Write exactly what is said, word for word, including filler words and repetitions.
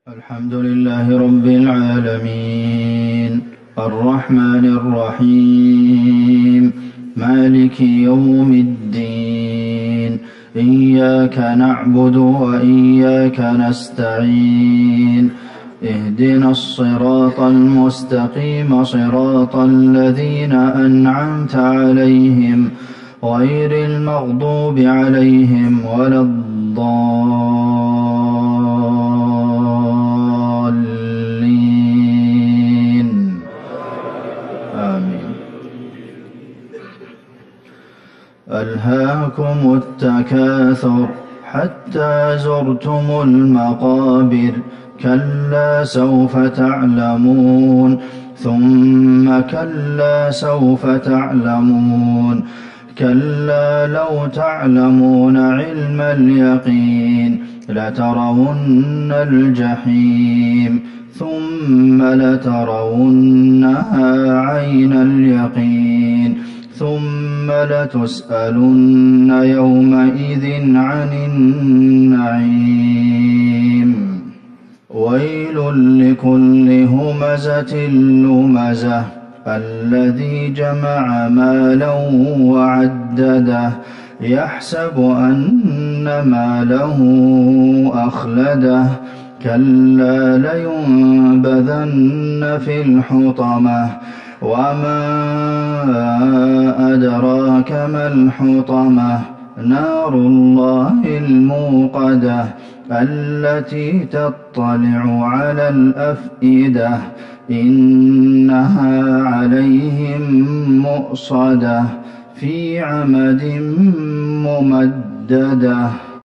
الحمد لله رب العالمين الرحمن الرحيم مالك يوم الدين إياك نعبد وإياك نستعين اهدنا الصراط المستقيم صراط الذين أنعمت عليهم غير المغضوب عليهم ولا الضالين آمين. ألهاكم التكاثر حتى زرتم المقابر كلا سوف تعلمون ثم كلا سوف تعلمون كلا لو تعلمون علم اليقين لترون الجحيم ثم لترونها عين اليقين ثم لتسألن يومئذ عن النعيم. ويل لكل همزة لمزة الذي جمع مالا وعدده يحسب أن ماله أخلده كلا لينبذن في الحطمة وما أدراك ما الحطمة نار الله الموقدة التي تطلع على الأفئدة إنها عليهم مؤصدة في عمد ممددة.